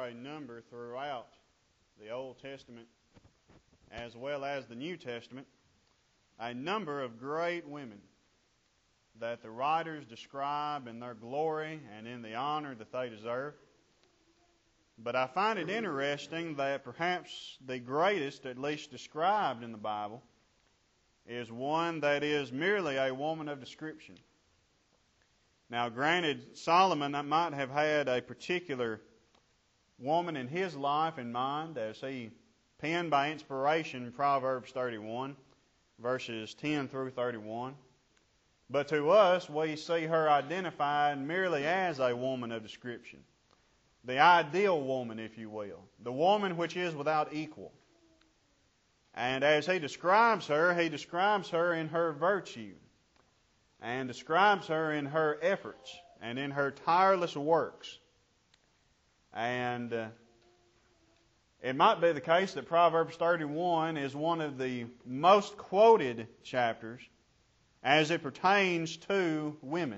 a number throughout the Old Testament as well as the New Testament, a number of great women that the writers describe in their glory and in the honor that they deserve. But I find it interesting that perhaps the greatest, at least described in the Bible, is one that is merely a woman of description. Now, granted, Solomon might have had a particular woman in his life in mind as he penned by inspiration Proverbs 31, verses 10 through 31. But to us, we see her identified merely as a woman of description. The ideal woman, if you will. The woman which is without equal. And as he describes her in her virtue. And describes her in her efforts and in her tireless works. And it might be the case that Proverbs 31 is one of the most quoted chapters as it pertains to women.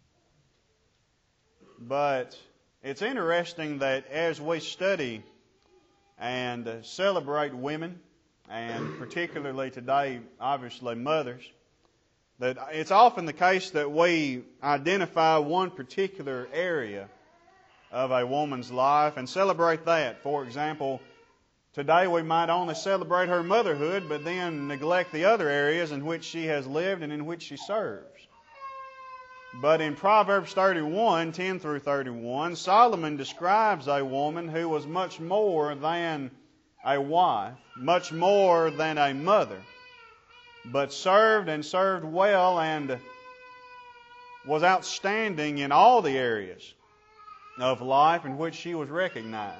But it's interesting that as we study and celebrate women, and particularly today, obviously, mothers, that it's often the case that we identify one particular area of a woman's life and celebrate that. For example, today we might only celebrate her motherhood, but then neglect the other areas in which she has lived and in which she serves. But in Proverbs 31, 10 through 31, Solomon describes a woman who was much more than a wife, much more than a mother, but served well and was outstanding in all the areas of life in which she was recognized.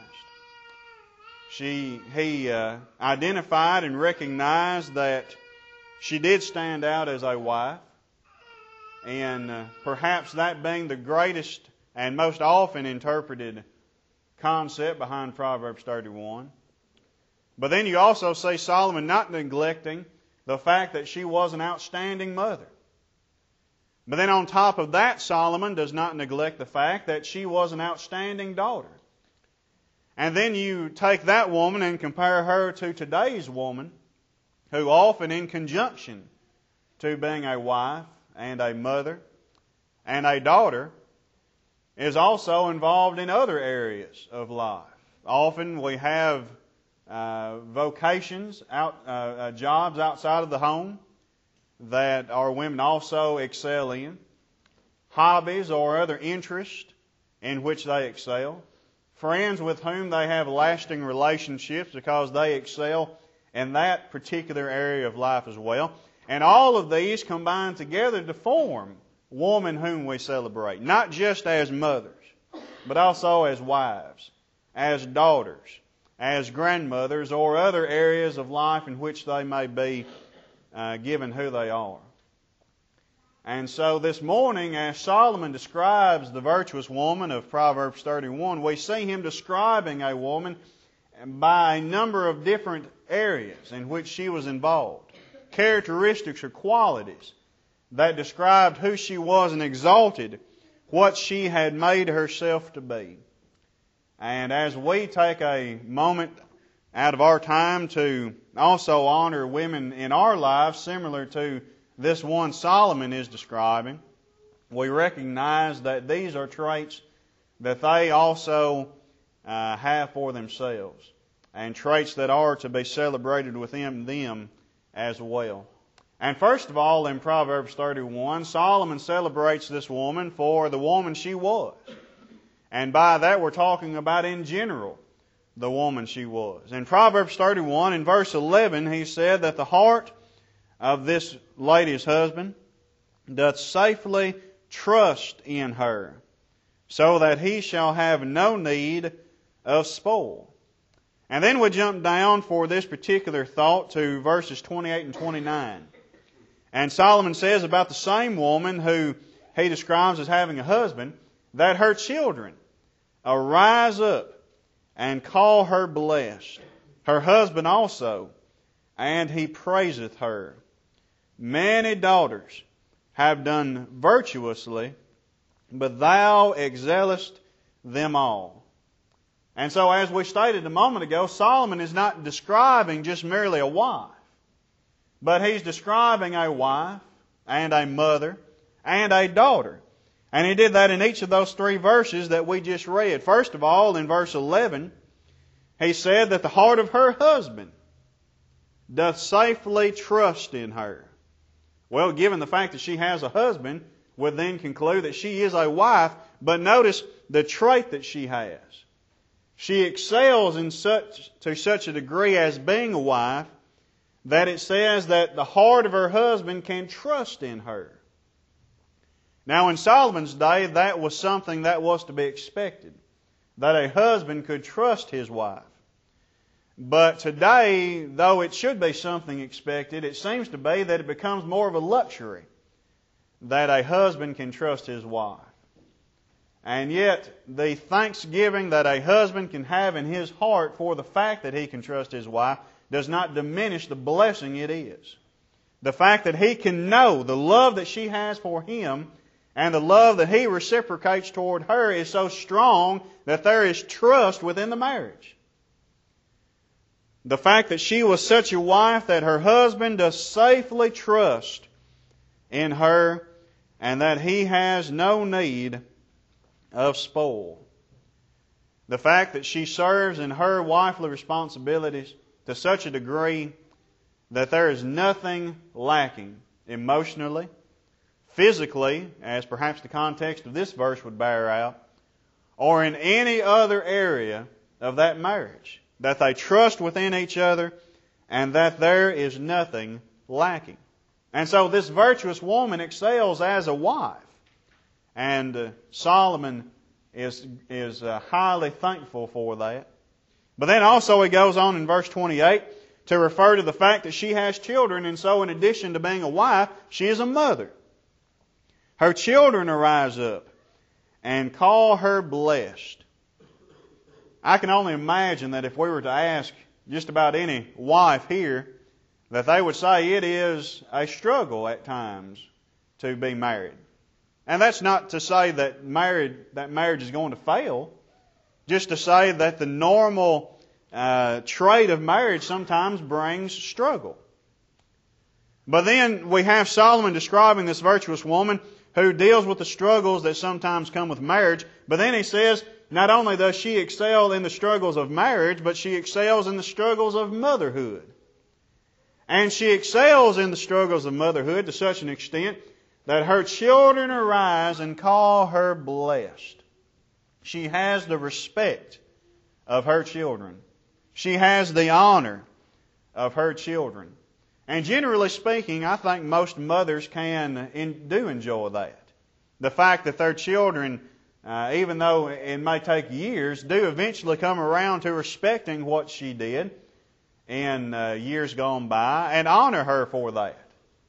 He identified and recognized that she did stand out as a wife, and perhaps that being the greatest and most often interpreted concept behind Proverbs 31. But then you also see Solomon not neglecting the fact that she was an outstanding mother. But then on top of that, Solomon does not neglect the fact that she was an outstanding daughter. And then you take that woman and compare her to today's woman, who often in conjunction to being a wife and a mother and a daughter is also involved in other areas of life. Often we have vocations, jobs outside of the home that our women also excel in, hobbies or other interests in which they excel, friends with whom they have lasting relationships because they excel in that particular area of life as well. And all of these combine together to form woman whom we celebrate, not just as mothers, but also as wives, as daughters, as grandmothers, or other areas of life in which they may be given who they are. And so this morning, as Solomon describes the virtuous woman of Proverbs 31, we see him describing a woman by a number of different areas in which she was involved. Characteristics or qualities that described who she was and exalted what she had made herself to be. And as we take a moment out of our time to also honor women in our lives, similar to this one Solomon is describing, we recognize that these are traits that they also have for themselves, and traits that are to be celebrated within them as well. And first of all, in Proverbs 31, Solomon celebrates this woman for the woman she was. And by that we're talking about in general the woman she was. In Proverbs 31, in verse 11, he said that the heart of this lady's husband doth safely trust in her, so that he shall have no need of spoil. And then we jump down for this particular thought to verses 28 and 29. And Solomon says about the same woman who he describes as having a husband, that her children arise up and call her blessed, her husband also, and he praiseth her. Many daughters have done virtuously, but thou excellest them all. And so, as we stated a moment ago, Solomon is not describing just merely a wife, but he's describing a wife and a mother and a daughter. And he did that in each of those 3 verses that we just read. First of all, in verse 11, he said that the heart of her husband doth safely trust in her. Well, given the fact that she has a husband, would then conclude that she is a wife, but notice the trait that she has. She excels to such a degree as being a wife that it says that the heart of her husband can trust in her. Now, in Solomon's day, that was something that was to be expected, that a husband could trust his wife. But today, though it should be something expected, it seems to be that it becomes more of a luxury that a husband can trust his wife. And yet, the thanksgiving that a husband can have in his heart for the fact that he can trust his wife does not diminish the blessing it is. The fact that he can know the love that she has for him and the love that he reciprocates toward her is so strong that there is trust within the marriage. The fact that she was such a wife that her husband does safely trust in her and that he has no need of spoil. The fact that she serves in her wifely responsibilities to such a degree that there is nothing lacking emotionally, physically, as perhaps the context of this verse would bear out, or in any other area of that marriage. That they trust within each other and that there is nothing lacking. And so this virtuous woman excels as a wife. And Solomon is highly thankful for that. But then also he goes on in verse 28 to refer to the fact that she has children, and so in addition to being a wife, she is a mother. Her children arise up and call her blessed. I can only imagine that if we were to ask just about any wife here, that they would say it is a struggle at times to be married. And that's not to say that marriage is going to fail, just to say that the normal trait of marriage sometimes brings struggle. But then we have Solomon describing this virtuous woman who deals with the struggles that sometimes come with marriage. But then he says, not only does she excel in the struggles of marriage, but she excels in the struggles of motherhood. And she excels in the struggles of motherhood to such an extent that her children arise and call her blessed. She has the respect of her children. She has the honor of her children. And generally speaking, I think most mothers do enjoy that. The fact that their children, even though it may take years, do eventually come around to respecting what she did in years gone by and honor her for that.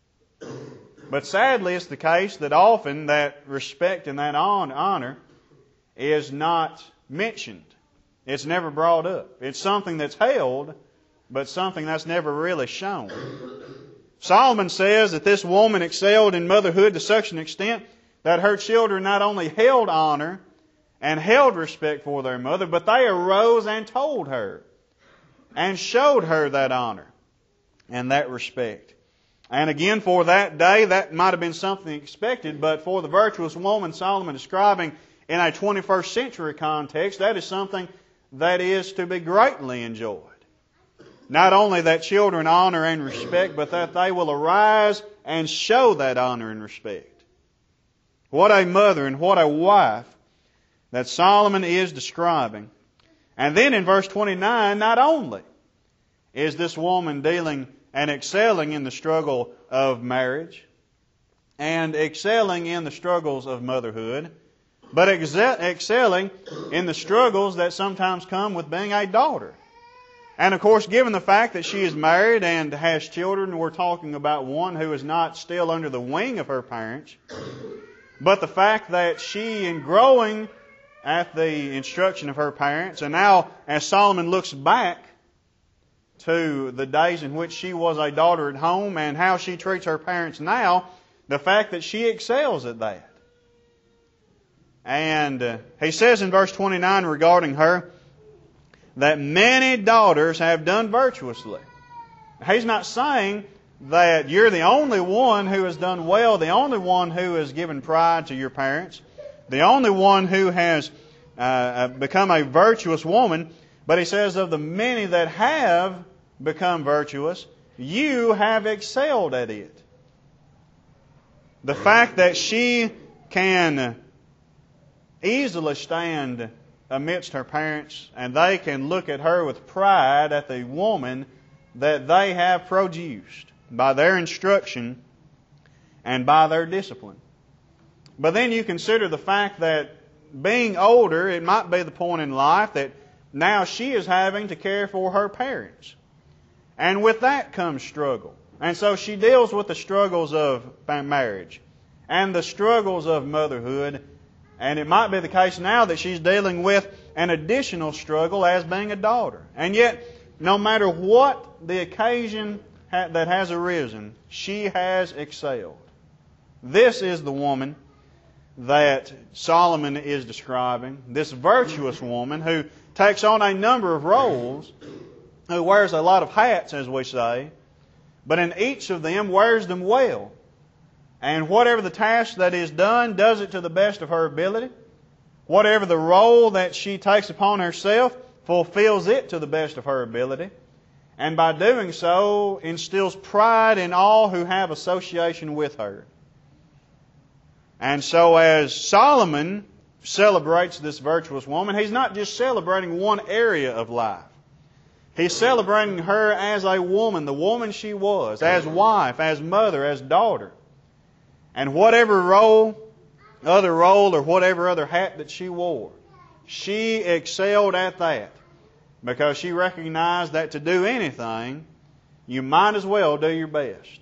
But sadly, it's the case that often that respect and that honor is not mentioned. It's never brought up. It's something that's held, but something that's never really shown. Solomon says that this woman excelled in motherhood to such an extent that her children not only held honor and held respect for their mother, but they arose and told her and showed her that honor and that respect. And again, for that day, that might have been something expected, but for the virtuous woman Solomon describing in a 21st century context, that is something that is to be greatly enjoyed. Not only that children honor and respect, but that they will arise and show that honor and respect. What a mother and what a wife that Solomon is describing. And then in verse 29, not only is this woman dealing and excelling in the struggle of marriage and excelling in the struggles of motherhood, but excelling in the struggles that sometimes come with being a daughter. And of course, given the fact that she is married and has children, we're talking about one who is not still under the wing of her parents, but the fact that she, in growing at the instruction of her parents, and now as Solomon looks back to the days in which she was a daughter at home and how she treats her parents now, the fact that she excels at that. And he says in verse 29 regarding her, that many daughters have done virtuously. He's not saying that you're the only one who has done well, the only one who has given pride to your parents, the only one who has become a virtuous woman. But he says of the many that have become virtuous, you have excelled at it. The fact that she can easily stand amidst her parents and they can look at her with pride at the woman that they have produced by their instruction and by their discipline. But then you consider the fact that being older, it might be the point in life that now she is having to care for her parents. And with that comes struggle. And so she deals with the struggles of marriage and the struggles of motherhood. And it might be the case now that she's dealing with an additional struggle as being a daughter. And yet, no matter what the occasion that has arisen, she has excelled. This is the woman that Solomon is describing, this virtuous woman who takes on a number of roles, who wears a lot of hats, as we say, but in each of them wears them well. And whatever the task that is done, does it to the best of her ability. Whatever the role that she takes upon herself, fulfills it to the best of her ability. And by doing so, instills pride in all who have association with her. And so as Solomon celebrates this virtuous woman, he's not just celebrating one area of life. He's celebrating her as a woman, the woman she was, as wife, as mother, as daughter. And whatever other role or whatever other hat that she wore, she excelled at that. Because she recognized that to do anything, you might as well do your best.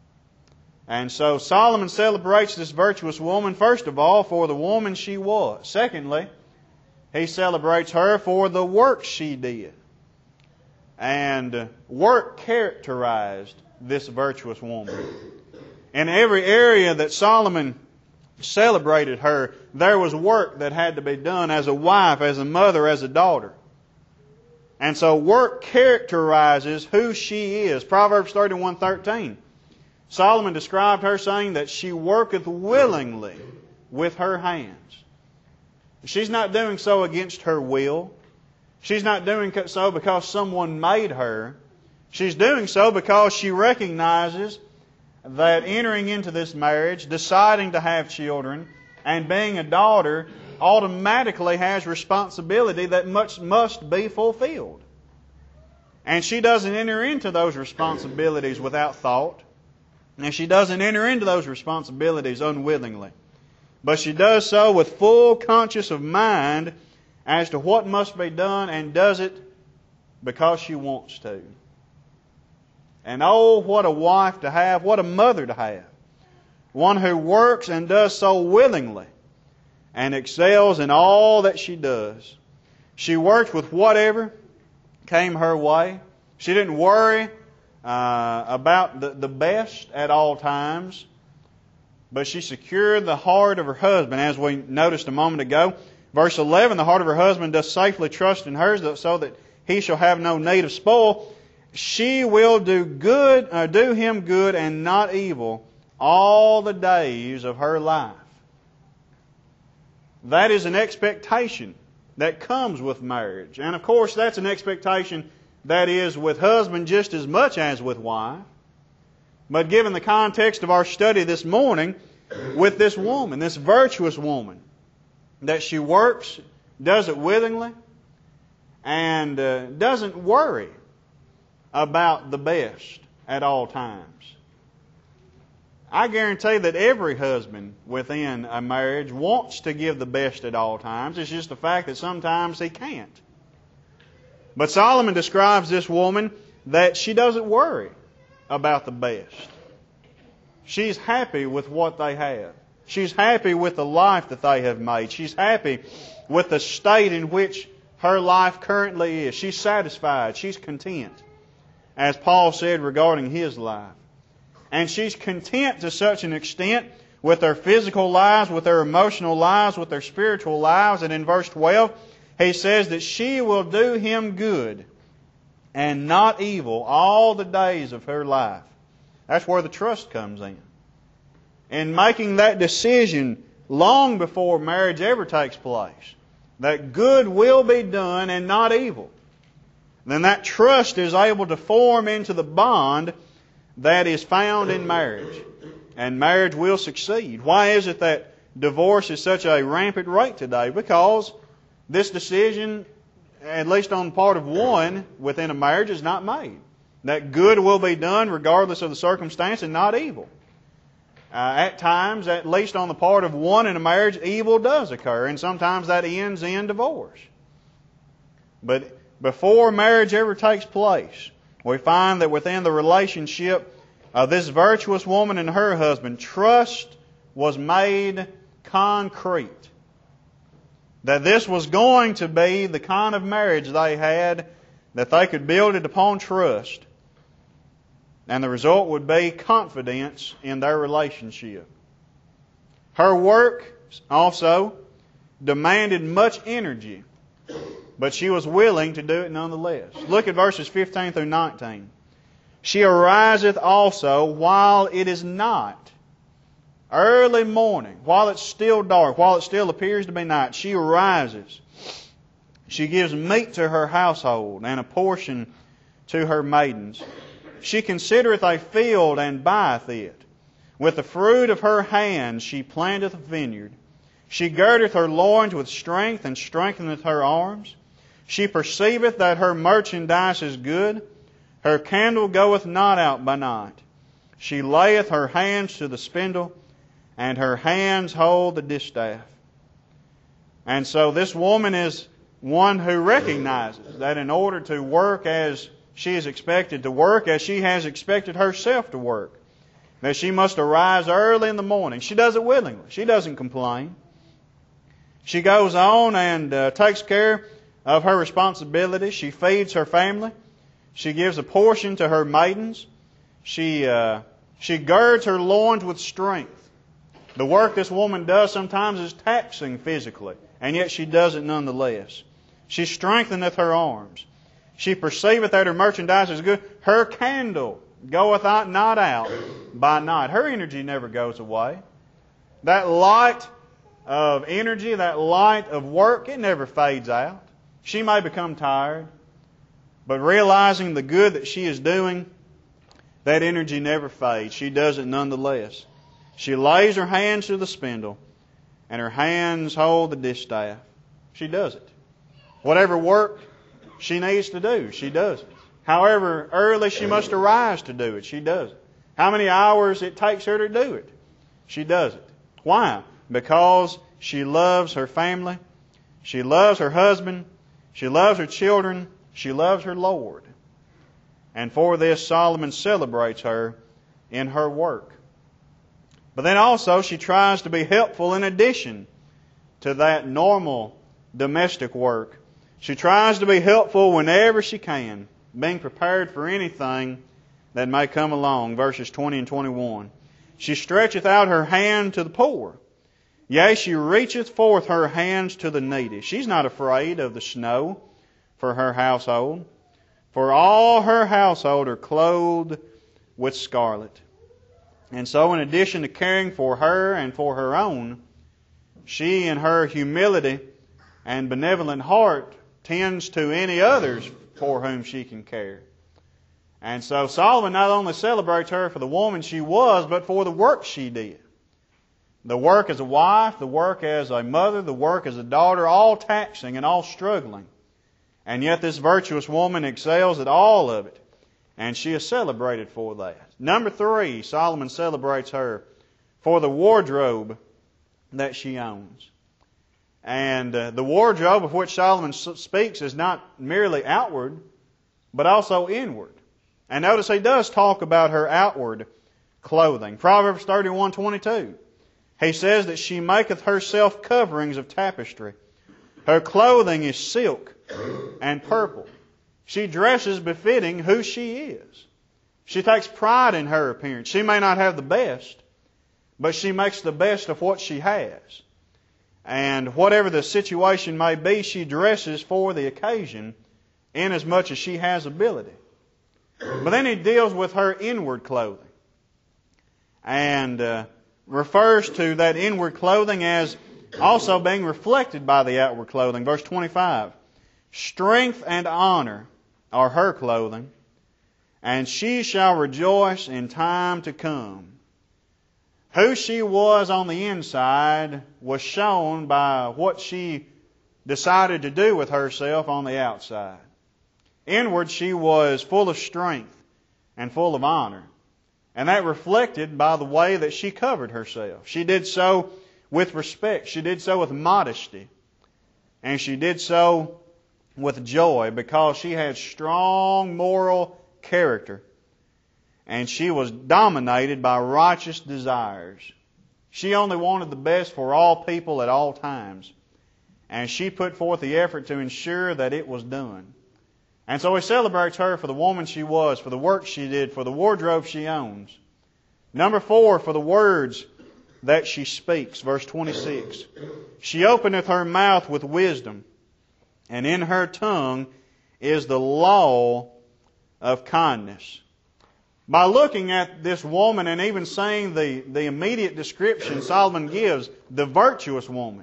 And so Solomon celebrates this virtuous woman, first of all, for the woman she was. Secondly, he celebrates her for the work she did. And work characterized this virtuous woman. In every area that Solomon celebrated her, there was work that had to be done as a wife, as a mother, as a daughter. And so work characterizes who she is. Proverbs 31:13. Solomon described her saying that she worketh willingly with her hands. She's not doing so against her will. She's not doing so because someone made her. She's doing so because she recognizes that entering into this marriage, deciding to have children, and being a daughter automatically has responsibility that must be fulfilled. And she doesn't enter into those responsibilities without thought. And she doesn't enter into those responsibilities unwillingly. But she does so with full conscience of mind as to what must be done, and does it because she wants to. And oh, what a wife to have, what a mother to have. One who works and does so willingly and excels in all that she does. She worked with whatever came her way. She didn't worry about the best at all times, but she secured the heart of her husband, as we noticed a moment ago. Verse 11, the heart of her husband does safely trust in hers, so that he shall have no need of spoil. She will do him good and not evil all the days of her life. That is an expectation that comes with marriage. And of course, that's an expectation that is with husband just as much as with wife. But given the context of our study this morning, with this woman, this virtuous woman, that she works, does it willingly, and doesn't worry about the best at all times. I guarantee that every husband within a marriage wants to give the best at all times. It's just the fact that sometimes he can't. But Solomon describes this woman that she doesn't worry about the best. She's happy with what they have. She's happy with the life that they have made. She's happy with the state in which her life currently is. She's satisfied. She's content, as Paul said regarding his life. And she's content to such an extent with their physical lives, with their emotional lives, with their spiritual lives. And in verse 12, He says that she will do him good and not evil all the days of her life. That's where the trust comes in. In making that decision long before marriage ever takes place, that good will be done and not evil, then that trust is able to form into the bond that is found in marriage. And marriage will succeed. Why is it that divorce is such a rampant rate today? Because this decision, at least on the part of one within a marriage, is not made. That good will be done regardless of the circumstance and not evil. At times, at least on the part of one in a marriage, evil does occur, and sometimes that ends in divorce. But before marriage ever takes place, we find that within the relationship of this virtuous woman and her husband, trust was made concrete. That this was going to be the kind of marriage they had, that they could build it upon trust. And the result would be confidence in their relationship. Her work also demanded much energy, but she was willing to do it nonetheless. Look at verses 15 through 19. She ariseth also while it is night. Early morning, while it's still dark, while it still appears to be night, she arises. She gives meat to her household and a portion to her maidens. She considereth a field and buyeth it. With the fruit of her hands she planteth a vineyard. She girdeth her loins with strength and strengtheneth her arms. She perceiveth that her merchandise is good. Her candle goeth not out by night. She layeth her hands to the spindle, and her hands hold the distaff. And so this woman is one who recognizes that in order to work as she is expected to work, as she has expected herself to work, that she must arise early in the morning. She does it willingly. She doesn't complain. She goes on and takes care of her responsibilities. She feeds her family. She gives a portion to her maidens. She girds her loins with strength. The work this woman does sometimes is taxing physically, and yet she does it nonetheless. She strengtheneth her arms. She perceiveth that her merchandise is good. Her candle goeth not out by night. Her energy never goes away. That light of energy, that light of work, it never fades out. She may become tired, but realizing the good that she is doing, that energy never fades. She does it nonetheless. She lays her hands to the spindle, and her hands hold the distaff. She does it. Whatever work she needs to do, she does it. However early she must arise to do it, she does it. How many hours it takes her to do it, she does it. Why? Because she loves her family, she loves her husband, she loves her children, she loves her Lord. And for this, Solomon celebrates her in her work. But then also she tries to be helpful in addition to that normal domestic work. She tries to be helpful whenever she can, being prepared for anything that may come along. Verses 20 and 21. She stretcheth out her hand to the poor. Yea, she reacheth forth her hands to the needy. She's not afraid of the snow for her household, for all her household are clothed with scarlet. And so in addition to caring for her and for her own, she in her humility and benevolent heart tends to any others for whom she can care. And so Solomon not only celebrates her for the woman she was, but for the work she did. The work as a wife, the work as a mother, the work as a daughter, all taxing and all struggling. And yet this virtuous woman excels at all of it. And she is celebrated for that. Number 3, Solomon celebrates her for the wardrobe that she owns. And the wardrobe of which Solomon speaks is not merely outward, but also inward. And notice he does talk about her outward clothing. Proverbs 31:22. He says that she maketh herself coverings of tapestry. Her clothing is silk and purple. She dresses befitting who she is. She takes pride in her appearance. She may not have the best, but she makes the best of what she has. And whatever the situation may be, she dresses for the occasion inasmuch as she has ability. But then he deals with her inward clothing and refers to that inward clothing as also being reflected by the outward clothing. Verse 25, strength and honor are her clothing, and she shall rejoice in time to come. Who she was on the inside was shown by what she decided to do with herself on the outside. Inward, she was full of strength and full of honor. And that reflected by the way that she covered herself. She did so with respect. She did so with modesty. And she did so with joy because she had strong moral character. And she was dominated by righteous desires. She only wanted the best for all people at all times. And she put forth the effort to ensure that it was done. And so he celebrates her for the woman she was, for the work she did, for the wardrobe she owns. Number 4, for the words that she speaks. Verse 26. She openeth her mouth with wisdom, and in her tongue is the law of kindness. By looking at this woman and even saying the immediate description Solomon gives, the virtuous woman,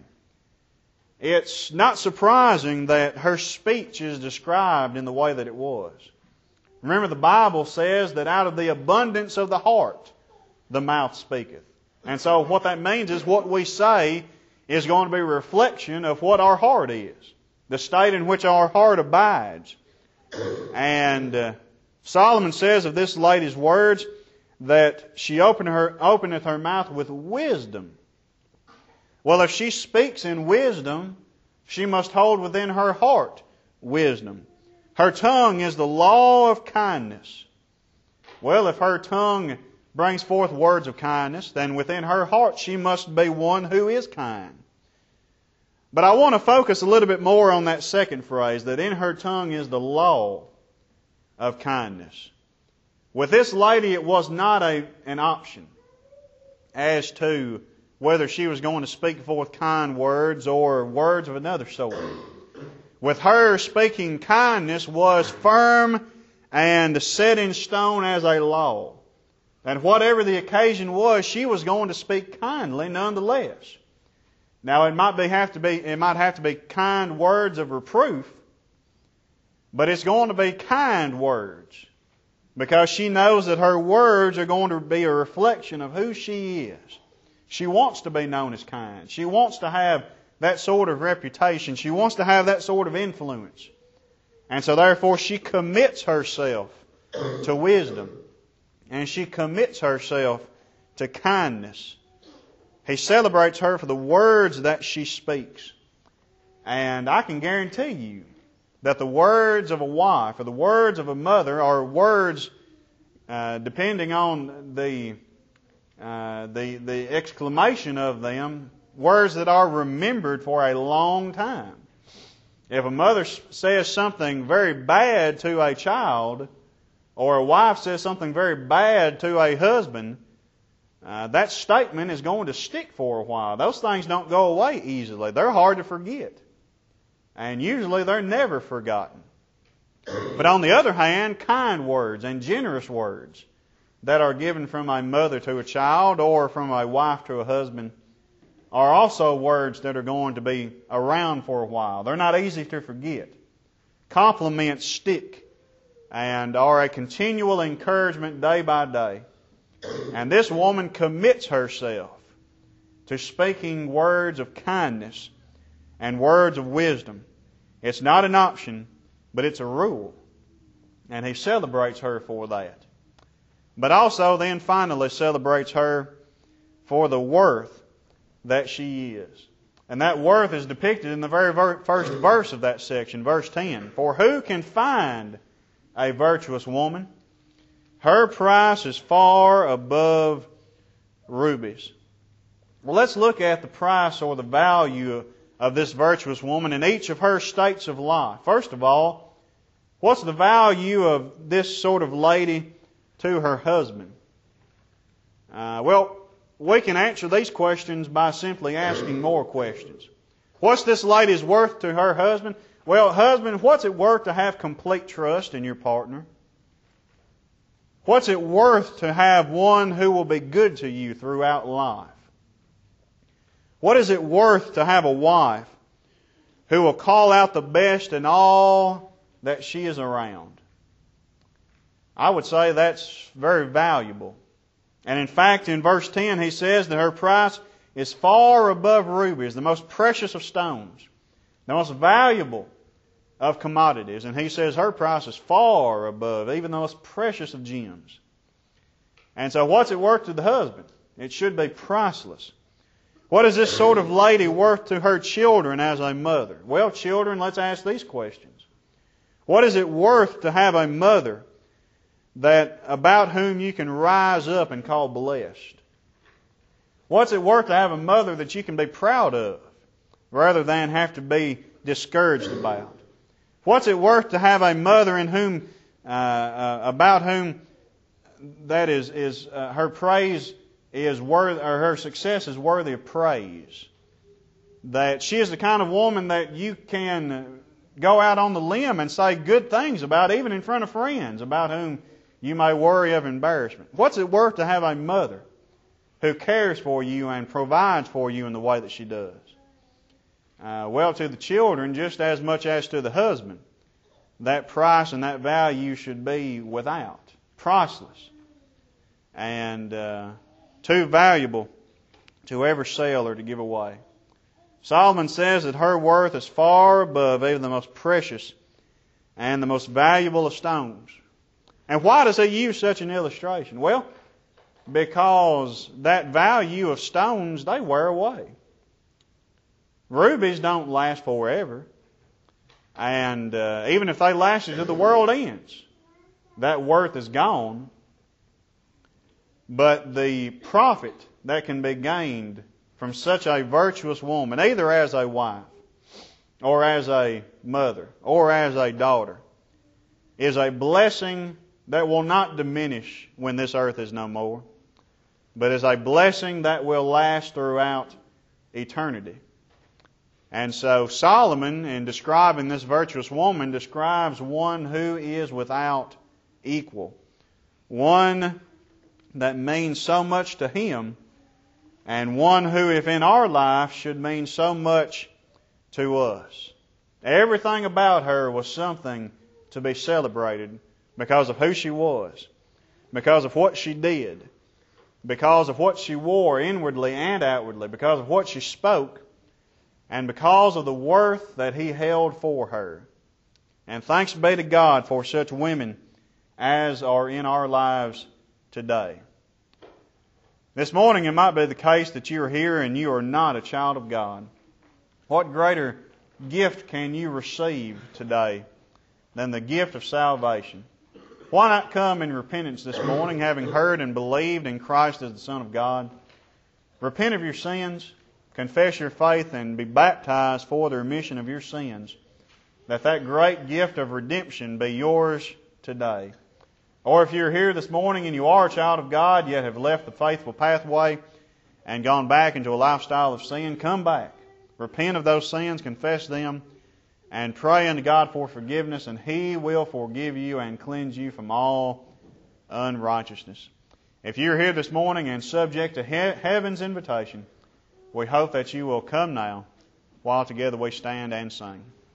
it's not surprising that her speech is described in the way that it was. Remember, the Bible says that out of the abundance of the heart, the mouth speaketh. And so what that means is what we say is going to be a reflection of what our heart is, the state in which our heart abides. And Solomon says of this lady's words that she openeth her mouth with wisdom. Well, if she speaks in wisdom, she must hold within her heart wisdom. Her tongue is the law of kindness. Well, if her tongue brings forth words of kindness, then within her heart she must be one who is kind. But I want to focus a little bit more on that second phrase, that in her tongue is the law of kindness. With this lady, it was not an option as to whether she was going to speak forth kind words or words of another sort. With her, speaking kindness was firm and set in stone as a law. And whatever the occasion was, she was going to speak kindly nonetheless. Now, it might have to be kind words of reproof, but it's going to be kind words because she knows that her words are going to be a reflection of who she is. She wants to be known as kind. She wants to have that sort of reputation. She wants to have that sort of influence. And so therefore she commits herself to wisdom. And she commits herself to kindness. He celebrates her for the words that she speaks. And I can guarantee you that the words of a wife or the words of a mother are words, depending on the exclamation of them, words that are remembered for a long time. If a mother says something very bad to a child, or a wife says something very bad to a husband, that statement is going to stick for a while. Those things don't go away easily. They're hard to forget. And usually they're never forgotten. But on the other hand, kind words and generous words that are given from a mother to a child or from a wife to a husband are also words that are going to be around for a while. They're not easy to forget. Compliments stick and are a continual encouragement day by day. And this woman commits herself to speaking words of kindness and words of wisdom. It's not an option, but it's a rule. And he celebrates her for that. But also then finally celebrates her for the worth that she is. And that worth is depicted in the very first verse of that section, verse 10. For who can find a virtuous woman? Her price is far above rubies. Well, let's look at the price or the value of this virtuous woman in each of her states of life. First of all, what's the value of this sort of lady to her husband? Well, we can answer these questions by simply asking more questions. What's this lady's worth to her husband? Well, husband, what's it worth to have complete trust in your partner? What's it worth to have one who will be good to you throughout life? What is it worth to have a wife who will call out the best in all that she is around? I would say that's very valuable. And in fact, in verse 10, he says that her price is far above rubies, the most precious of stones, the most valuable of commodities. And he says her price is far above even the most precious of gems. And so what's it worth to the husband? It should be priceless. What is this sort of lady worth to her children as a mother? Well, children, let's ask these questions. What is it worth to have a mother that about whom you can rise up and call blessed? What's it worth to have a mother that you can be proud of rather than have to be discouraged about? What's it worth to have a mother in whom, about whom that is her praise is worth, or her success is worthy of praise? That she is the kind of woman that you can go out on the limb and say good things about, even in front of friends, about whom you may worry of embarrassment. What's it worth to have a mother who cares for you and provides for you in the way that she does? Well, to the children, just as much as to the husband, that price and that value should be without, priceless, and too valuable to ever sell or to give away. Solomon says that her worth is far above even the most precious and the most valuable of stones. And why does he use such an illustration? Well, because that value of stones, they wear away. Rubies don't last forever. And even if they lasted till the world ends, that worth is gone. But the profit that can be gained from such a virtuous woman, either as a wife, or as a mother, or as a daughter, is a blessing that will not diminish when this earth is no more, but is a blessing that will last throughout eternity. And so Solomon, in describing this virtuous woman, describes one who is without equal. One that means so much to him, and one who, if in our life, should mean so much to us. Everything about her was something to be celebrated because of who she was, because of what she did, because of what she wore inwardly and outwardly, because of what she spoke, and because of the worth that he held for her. And thanks be to God for such women as are in our lives today. This morning it might be the case that you are here and you are not a child of God. What greater gift can you receive today than the gift of salvation? Why not come in repentance this morning, having heard and believed in Christ as the Son of God? Repent of your sins, confess your faith, and be baptized for the remission of your sins, that great gift of redemption be yours today. Or if you're here this morning and you are a child of God, yet have left the faithful pathway and gone back into a lifestyle of sin, come back. Repent of those sins, confess them, and pray unto God for forgiveness, and He will forgive you and cleanse you from all unrighteousness. If you're here this morning and subject to heaven's invitation, we hope that you will come now while together we stand and sing.